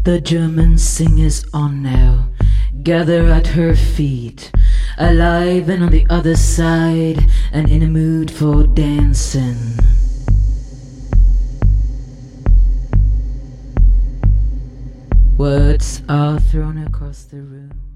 The German singer's on now. Gather at her feet, alive and on the other side, and in a mood for dancing. Words are thrown across the room.